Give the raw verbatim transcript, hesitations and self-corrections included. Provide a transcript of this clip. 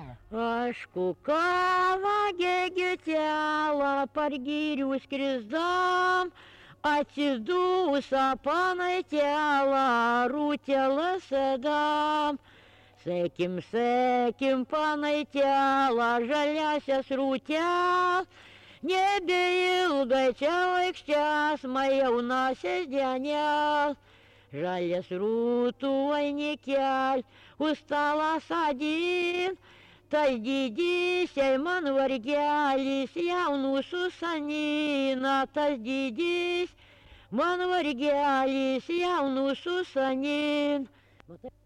Aš kukava gegetiela par girių skrisdam, atsidūsa panaitela rūtelą sėdam. Sekim, sekim panaitela žaliasias rūtel, nebeilgai čia vaikščias majaunasis dienel. Žalias rūtų vainikel, už stalą sadin, tai didysiai man vargelis jaunų susanina, tas didys man vargelis jaunų susanin.